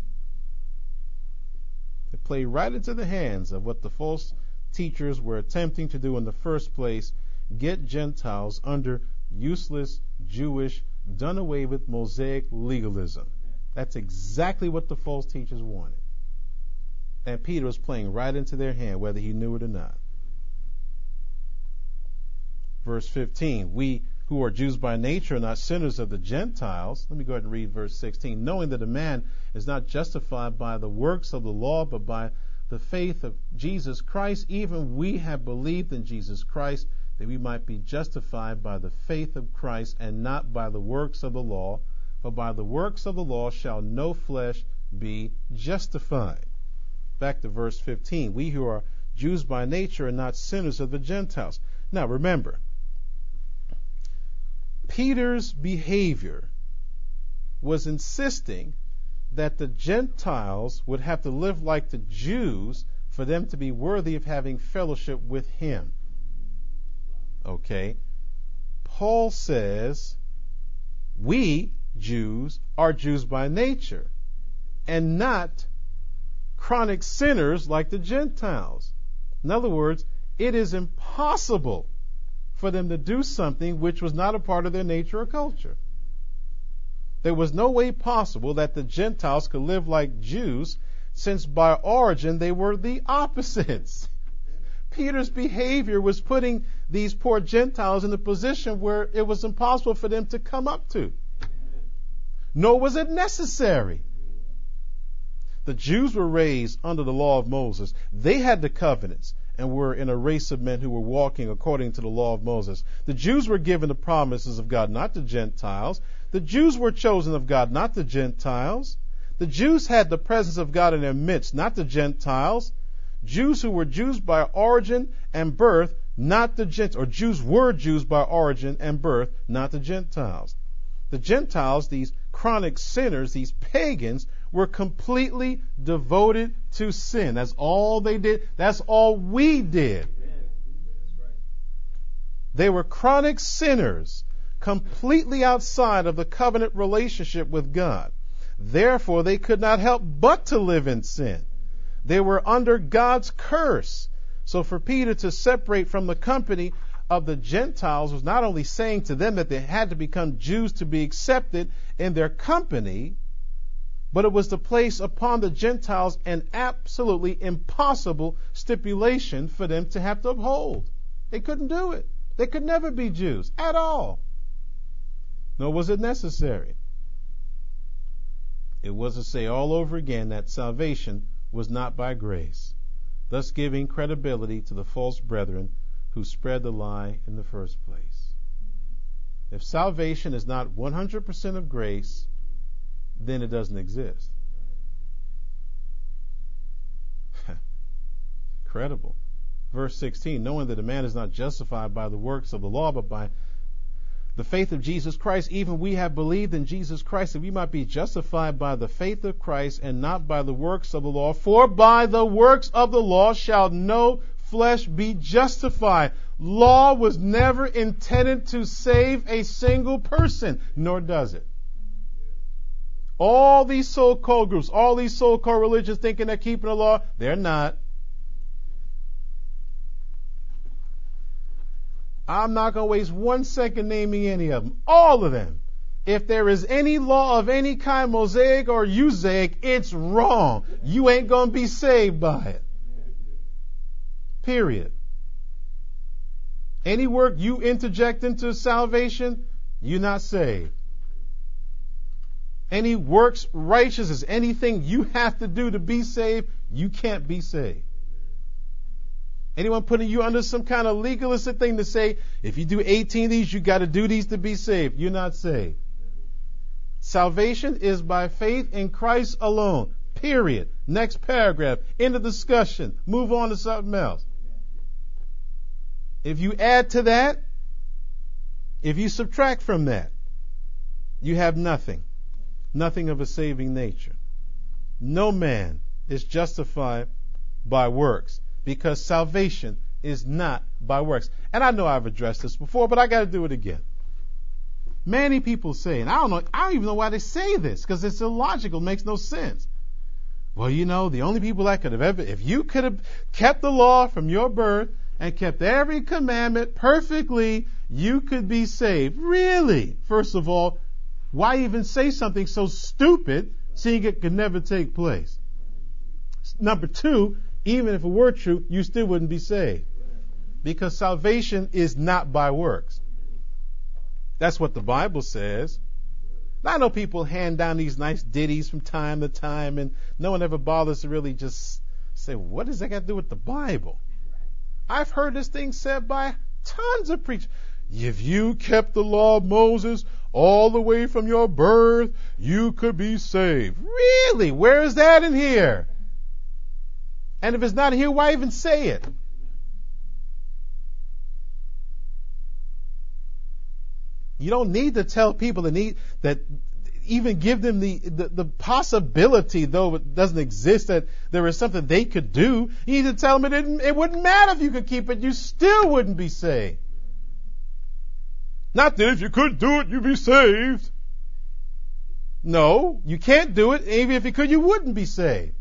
They played right into the hands of what the false teachers were attempting to do in the first place: get Gentiles under useless Jewish, done away with Mosaic legalism. That's exactly what the false teachers wanted. And Peter was playing right into their hand, whether he knew it or not. Verse fifteen, we who are Jews by nature are not sinners of the Gentiles. Let me go ahead and read verse sixteen. Knowing that a man is not justified by the works of the law, but by the faith of Jesus Christ, even we have believed in Jesus Christ that we might be justified by the faith of Christ and not by the works of the law. For by the works of the law shall no flesh be justified. Back to verse fifteen. We who are Jews by nature are not sinners of the Gentiles. Now remember, Peter's behavior was insisting that the Gentiles would have to live like the Jews for them to be worthy of having fellowship with him. Okay? Paul says, we, Jews, are Jews by nature, and not chronic sinners like the Gentiles. In other words, it is impossible for them to do something which was not a part of their nature or culture. There was no way possible that the Gentiles could live like Jews, since by origin they were the opposites. Peter's behavior was putting these poor Gentiles in a position where it was impossible for them to come up to. Nor was it necessary. The Jews were raised under the law of Moses. They had the covenants and were in a race of men who were walking according to the law of Moses. The Jews were given the promises of God, not the Gentiles. The Jews were chosen of God, not the Gentiles. The Jews had the presence of God in their midst, not the Gentiles. Jews who were Jews by origin and birth, not the Gentiles. Or Jews were Jews by origin and birth, not the Gentiles. The Gentiles, these chronic sinners, these pagans, were completely devoted to sin. That's all they did. That's all we did. They were chronic sinners, completely outside of the covenant relationship with God. Therefore, they could not help but to live in sin. They were under God's curse. So for Peter to separate from the company of the Gentiles was not only saying to them that they had to become Jews to be accepted in their company, but it was to place upon the Gentiles an absolutely impossible stipulation for them to have to uphold. They couldn't do it. They could never be Jews at all. Nor was it necessary. It was to say all over again that salvation was not by grace, thus giving credibility to the false brethren who spread the lie in the first place. If salvation is not one hundred percent of grace, then it doesn't exist. Incredible. Verse sixteen, knowing that a man is not justified by the works of the law, but by the faith of Jesus Christ, even we have believed in Jesus Christ, that we might be justified by the faith of Christ and not by the works of the law. For by the works of the law shall no flesh be justified. Law was never intended to save a single person, nor does it. All these so-called groups, all these so-called religions thinking they're keeping the law, they're not. I'm not going to waste one second naming any of them. All of them. If there is any law of any kind, Mosaic or Usaic, it's wrong. You ain't going to be saved by it. Period. Any work you interject into salvation, you're not saved. Any works righteousness, anything you have to do to be saved, you can't be saved. Anyone putting you under some kind of legalistic thing to say, if you do eighteen of these, you got to do these to be saved, you're not saved. Salvation is by faith in Christ alone. Period. Next paragraph. End of discussion. Move on to something else. If you add to that, if you subtract from that, you have nothing. Nothing of a saving nature. No man is justified by works, because salvation is not by works. And I know I've addressed this before, but I got to do it again. Many people say, and I don't know, I don't even know why they say this, because it's illogical, it makes no sense. Well, you know, the only people that could have ever, if you could have kept the law from your birth and kept every commandment perfectly, you could be saved. Really? First of all, why even say something so stupid, seeing it could never take place? Number two, even if it were true, you still wouldn't be saved. Because salvation is not by works. That's what the Bible says. Now, I know people hand down these nice ditties from time to time, and no one ever bothers to really just say, what does that got to do with the Bible? I've heard this thing said by Tons of preachers. If you kept the law of Moses all the way from your birth, you could be saved. Really? Where is that in here? And if it's not here, why even say it? You don't need to tell people that need that even give them the, the, the possibility, though it doesn't exist, that there is something they could do. You need to tell them it, didn't, it wouldn't matter if you could keep it. You still wouldn't be saved. Not that if you could do it, you'd be saved. No, you can't do it. Even if you could, you wouldn't be saved.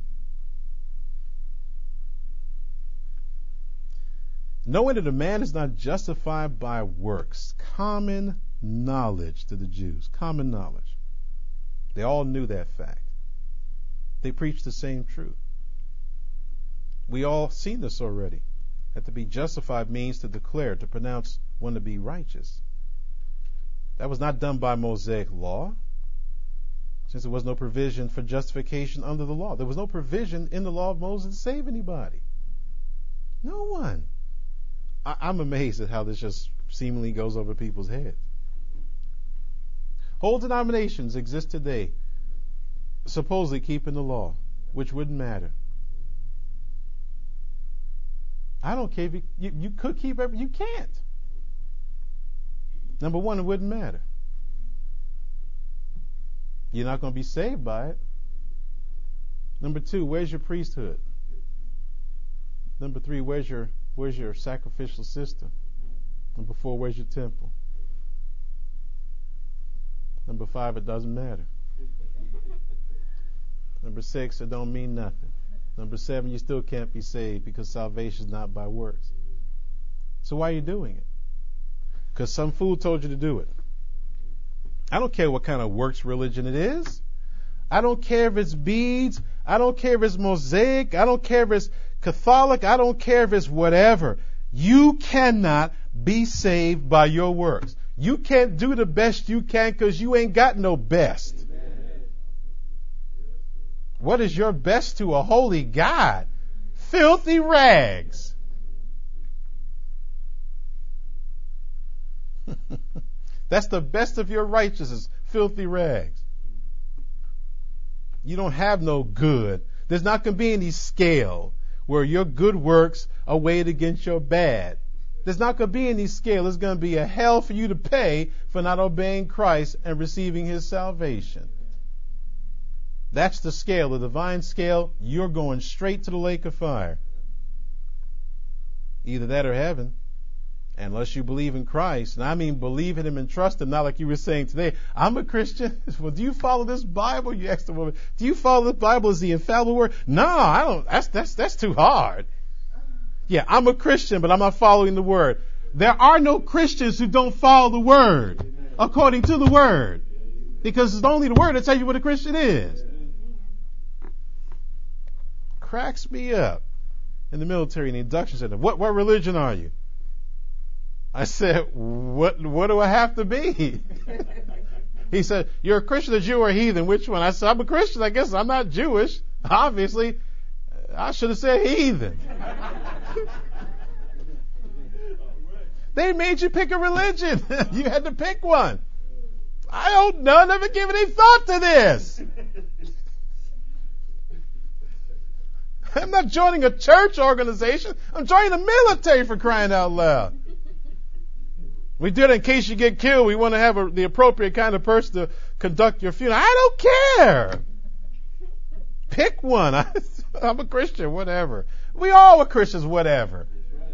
Knowing that a man is not justified by works. Common knowledge to the Jews. Common knowledge. They all knew that fact. They preached the same truth. We all seen this already. That to be justified means to declare, to pronounce one to be righteous. That was not done by Mosaic law, since there was no provision for justification under the law. There was no provision in the law of Moses to save anybody. No one. I, I'm amazed at how this just seemingly goes over people's heads. Whole denominations exist today, supposedly keeping the law, which wouldn't matter. I don't care if you, you, you could keep every, you can't. Number one, it wouldn't matter. You're not going to be saved by it. Number two, where's your priesthood? Number three, where's your where's your sacrificial system? Number four, where's your temple? Number five, it doesn't matter. Number six, it don't mean nothing. Number seven, you still can't be saved because salvation is not by works. So why are you doing it? Because some fool told you to do it. I don't care what kind of works religion it is. I don't care if it's beads. I don't care if it's Mosaic. I don't care if it's Catholic. I don't care if it's whatever. You cannot be saved by your works. You can't do the best you can because you ain't got no best. What is your best to a holy God? Filthy rags. That's the best of your righteousness, filthy rags. You don't have no good. There's not going to be any scale where your good works are weighed against your bad. There's not going to be any scale. There's going to be a hell for you to pay for not obeying Christ and receiving His salvation. That's the scale, the divine scale. You're going straight to the lake of fire. Either that or heaven. Unless you believe in Christ. And I mean believe in Him and trust Him, not like you were saying today. I'm a Christian. Well, do you follow this Bible? You asked the woman, do you follow this Bible as the infallible word? No, I don't. That's, that's, that's too hard. Yeah, I'm a Christian, but I'm not following the word. There are no Christians who don't follow the word according to the word. Because it's only the word that tells you what a Christian is. Cracks me up. In the military, in the induction center. What, what religion are you? I said, what, what do I have to be? He said, you're a Christian, a Jew, or a heathen. Which one? I said, I'm a Christian. I guess I'm not Jewish. Obviously, I should have said heathen. They made you pick a religion. You had to pick one. I don't know. Never given any thought to this. I'm not joining a church organization. I'm joining the military, for crying out loud. We do it in case you get killed. We want to have a, the appropriate kind of person to conduct your funeral. I don't care. Pick one. I, I'm a Christian, whatever. We all are Christians, whatever.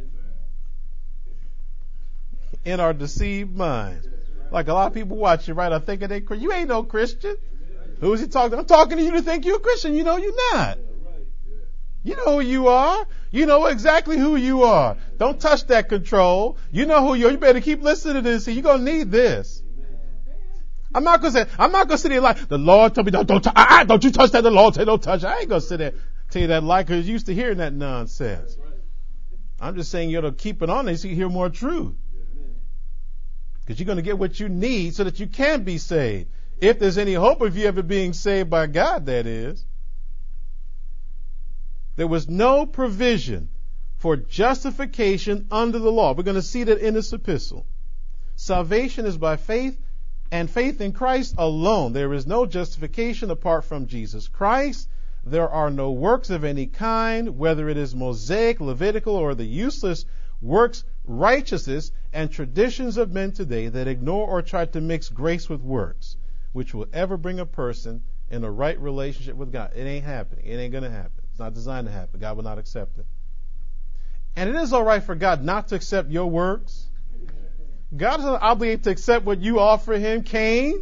In our deceived minds. Like a lot of people watch you, right? I think they Christian. You ain't no Christian. Who is he talking to? I'm talking to you to think you're a Christian. You know you're not. You know who you are. You know exactly who you are. Don't touch that control. You know who you are. You better keep listening to this. You're going to need this. I'm not going to say, I'm not going to sit there like, the Lord told me, don't, don't, ah, don't you touch that. The Lord said, don't touch it. I ain't going to sit there tell you that lie because you're used to hearing that nonsense. I'm just saying you ought to keep it on there so you hear more truth. Because you're going to get what you need so that you can be saved. If there's any hope of you ever being saved by God, that is. There was no provision for justification under the law. We're going to see that in this epistle. Salvation is by faith, and faith in Christ alone. There is no justification apart from Jesus Christ. There are no works of any kind, whether it is Mosaic, Levitical, or the useless works, righteousness, and traditions of men today that ignore or try to mix grace with works, which will ever bring a person in a right relationship with God. It ain't happening. It ain't going to happen. It's not designed to happen. God will not accept it. And it is all right for God not to accept your works. God is not obligated to accept what you offer him, Cain.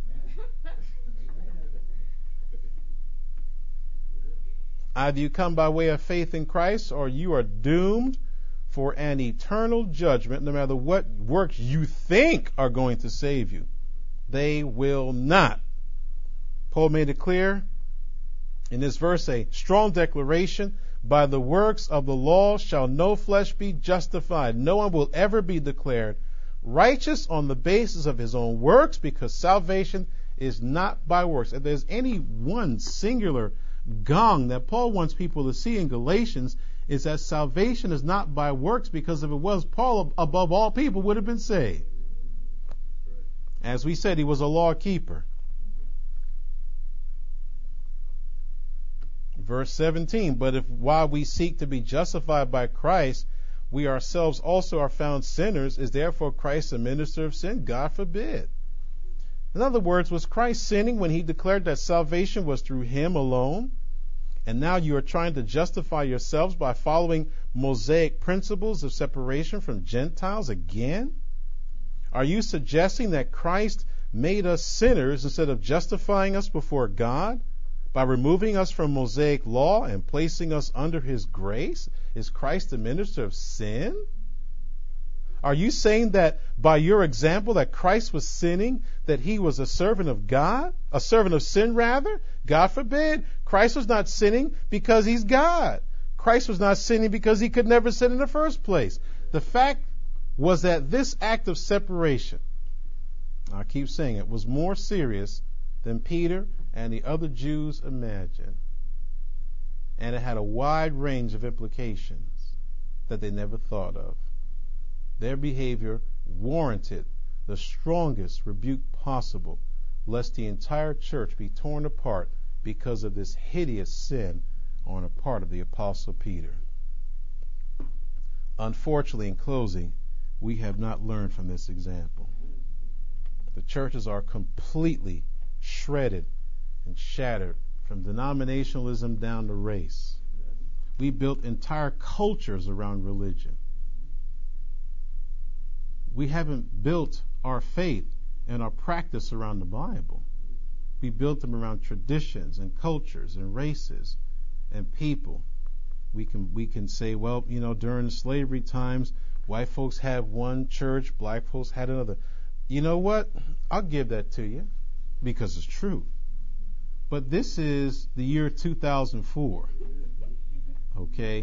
Either you come by way of faith in Christ, or you are doomed for an eternal judgment, no matter what works you think are going to save you. They will not. Paul made it clear in this verse, a strong declaration: by the works of the law shall no flesh be justified. No one will ever be declared righteous on the basis of his own works, because salvation is not by works. If there's any one singular gong that Paul wants people to see in Galatians, is that salvation is not by works, because if it was, Paul, above all people, would have been saved. As we said, he was a law keeper. Verse seventeen, but if while we seek to be justified by Christ, we ourselves also are found sinners, is therefore Christ a minister of sin? God forbid. In other words, was Christ sinning when he declared that salvation was through him alone? And now you are trying to justify yourselves by following Mosaic principles of separation from Gentiles again? Are you suggesting that Christ made us sinners instead of justifying us before God by removing us from Mosaic law and placing us under his grace? Is Christ the minister of sin? Are you saying that by your example that Christ was sinning, that he was a servant of God? A servant of sin, rather? God forbid. Christ was not sinning because he's God. Christ was not sinning because he could never sin in the first place. The fact was that this act of separation, I keep saying it, was more serious than Peter and the other Jews imagined. And it had a wide range of implications that they never thought of. Their behavior warranted the strongest rebuke possible, lest the entire church be torn apart because of this hideous sin on a part of the Apostle Peter. Unfortunately, in closing, we have not learned from this example. The churches are completely shredded and shattered, from denominationalism down to race. We built entire cultures around religion. We haven't built our faith and our practice around the Bible. We built them around traditions and cultures and races and people. We can we can say, well, you know, during the slavery times, white folks had one church, black folks had another. You know what? I'll give that to you because it's true. But this is the year two thousand four. Okay?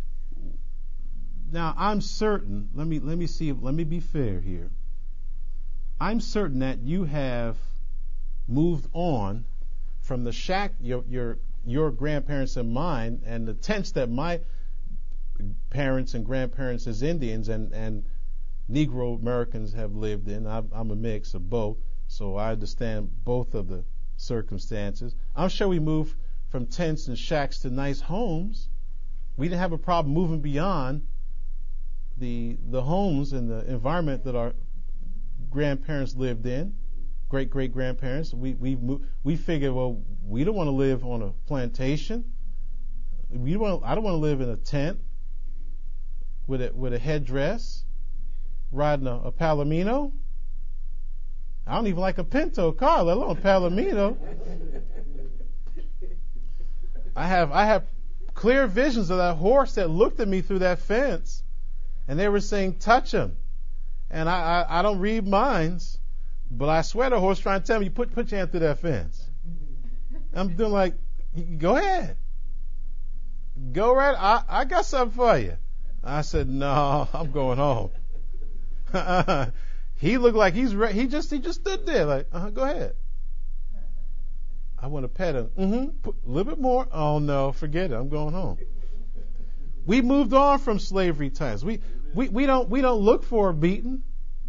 Now, I'm certain, let me let me see, let me be fair here. I'm certain that you have moved on from the shack your your your grandparents and mine, and the tents that my parents and grandparents as Indians and, and Negro Americans have lived in. I'm, I'm a mix of both, so I understand both of the circumstances. I'm sure we moved from tents and shacks to nice homes. We didn't have a problem moving beyond the the homes and the environment that our grandparents lived in, great great grandparents. We we we figured, well, we don't want to live on a plantation. We don't want. I don't want to live in a tent with a with a headdress, riding a, a Palomino. I don't even like a Pinto car, let alone a Palomino. I have I have clear visions of that horse that looked at me through that fence, and they were saying, "Touch him." And I, I, I don't read minds, but I swear the horse trying to tell me, put put your hand through that fence. I'm doing like, go ahead. Go right, I, I got something for you. I said, no, I'm going home. He looked like he's re- he just he just stood there like, uh-huh, go ahead. I want to pet him. Mm-hmm. Put a little bit more. Oh no, forget it. I'm going home. We moved on from slavery times. We, we, we don't we don't look for a beating.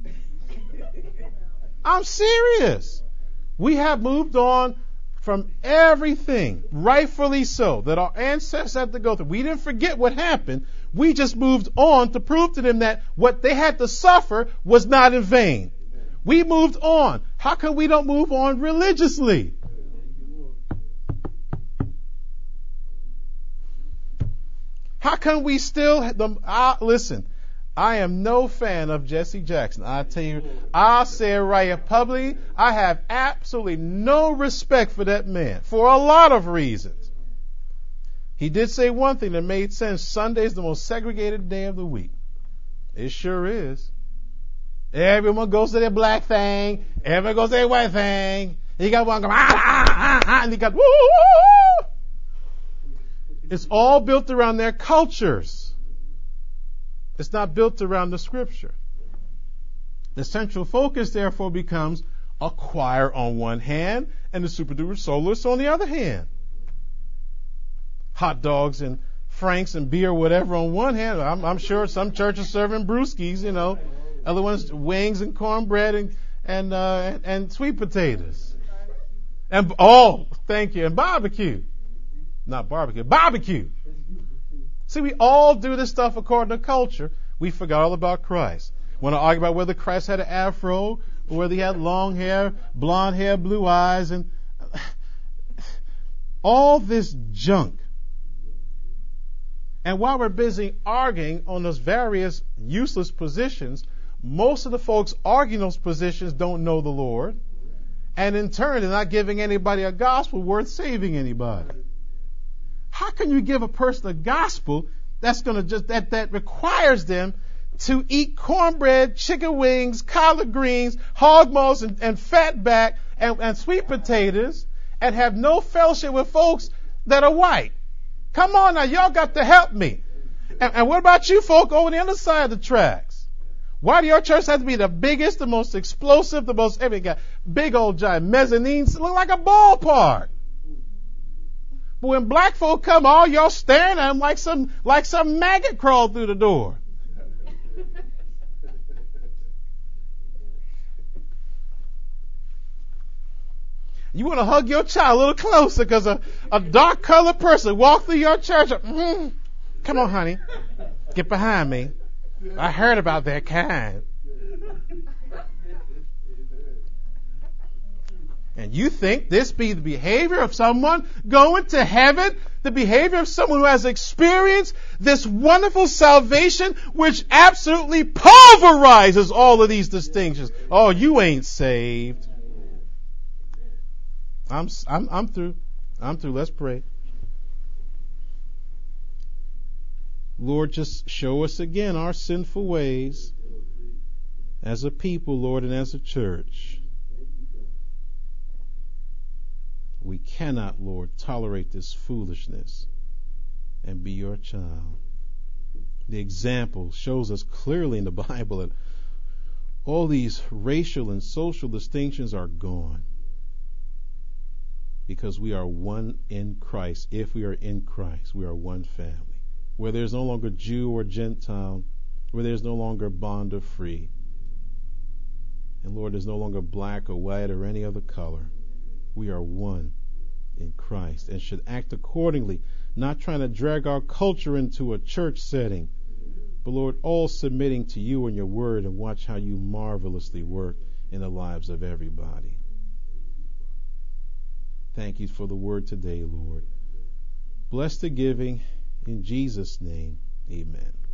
I'm serious. We have moved on from everything, rightfully so, that our ancestors had to go through. We didn't forget what happened. We just moved on to prove to them that what they had to suffer was not in vain. We moved on. How come we don't move on religiously? How come we still, the, uh, listen, I am no fan of Jesse Jackson. I tell you, I'll say it right here publicly. I have absolutely no respect for that man for a lot of reasons. He did say one thing that made sense. Sunday is the most segregated day of the week. It sure is. Everyone goes to their black thing. Everyone goes to their white thing. You got one go, ah, ah, ah, ah, and you got, woo, woo, woo. It's all built around their cultures. It's not built around the scripture. The central focus, therefore, becomes a choir on one hand and the super duper soloists on the other hand. Hot dogs and franks and beer, whatever, on one hand. I'm, I'm sure some churches serving brewskis, you know. Other ones, wings and cornbread and and, uh, and and sweet potatoes. And oh, thank you, and barbecue. Not barbecue, barbecue. See, we all do this stuff according to culture. We forgot all about Christ. Want to argue about whether Christ had an afro or whether he had long hair, blonde hair, blue eyes, and all this junk. And while we're busy arguing on those various useless positions, most of the folks arguing those positions don't know the Lord. And in turn, they're not giving anybody a gospel worth saving anybody. How can you give a person a gospel that's going to just, that, that requires them to eat cornbread, chicken wings, collard greens, hog maws, and, and fatback, and, and sweet potatoes, and have no fellowship with folks that are white? Come on now, y'all got to help me. And, and what about you folk over the other side of the tracks? Why do your church have to be the biggest, the most explosive, the most, every guy, big old giant mezzanines, look like a ballpark? But when black folk come, all y'all staring at them like some like some maggot crawled through the door. You want to hug your child a little closer because a, a dark colored person walked through your church. Mm, come on, honey. Get behind me. I heard about that kind. And you think this be the behavior of someone going to heaven? The behavior of someone who has experienced this wonderful salvation which absolutely pulverizes all of these distinctions. Oh, you ain't saved. I'm, I'm, I'm through. I'm through. Let's pray. Lord, just show us again our sinful ways as a people, Lord, and as a church. We cannot, Lord, tolerate this foolishness and be your child. The example shows us clearly in the Bible that all these racial and social distinctions are gone because we are one in Christ. If we are in Christ, we are one family, where there's no longer Jew or Gentile, where there's no longer bond or free. And Lord, there's no longer black or white or any other color. We are one in Christ and should act accordingly, not trying to drag our culture into a church setting, but Lord, all submitting to you and your word, and watch how you marvelously work in the lives of everybody. Thank you for the word today, Lord. Bless the giving in Jesus' name. Amen.